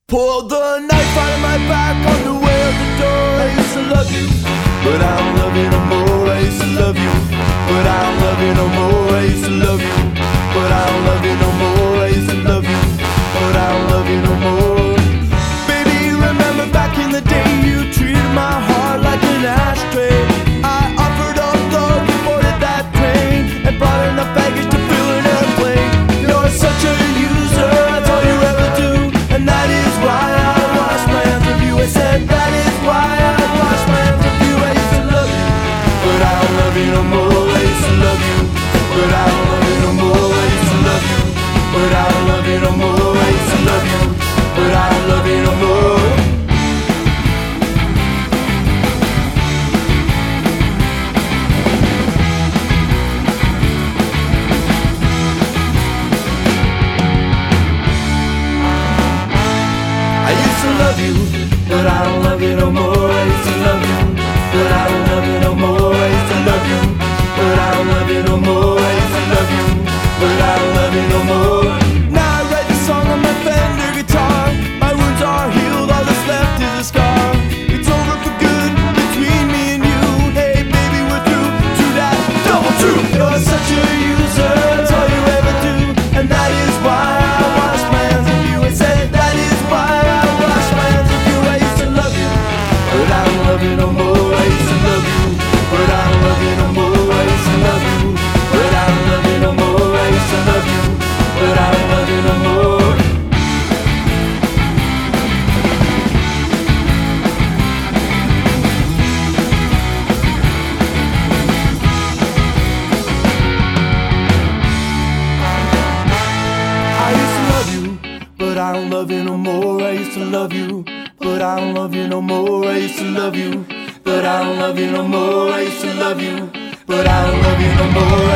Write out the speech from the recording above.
Pulled the knife out of my back on the way out the door. I used to love you, but I don't love you no more. I used to love you, but I don't love you no more. I used to love you, but I don't love you no more. I used to love you, but I don't love you no more. Baby, remember back in the day you treated my heart like an ashtray. I offered up love, you boarded that train and brought enough baggage to fill an airplane. You're such a user, that's all you ever do, and that is why I wash my hands of you. I said that is why I wash my hands of you. I used to love you, but I don't love you no more. I used to love you, but I don't love you no more. I used to love you, but I don't love you no more. I used to love you, but I don't love you no more. I used to love you, but I don't love you no more. I used to love you, but I don't love you no more. I used to love you, but I don't love you no more. I used to love you, but I don't love you no more. Now I write the song on my Fender guitar. My wounds are healed, all that's left is a scar. It's over for good between me and you. Hey baby, we're through to that double true. You're such a user, that's all you ever do, and that is why I wash my hands of you. I said that is why I wash my hands of you. I used to love you, but I don't love you no more. I used to love you, but I don't love you no more. I used to love you, but I don't love you no more. I used to love you, but I don't love you no more. I used to love you, but I don't love you no more. I used to love you, but I don't love you no more. I used to love you, but I don't love you no more. I used to love you, but I don't love you no more.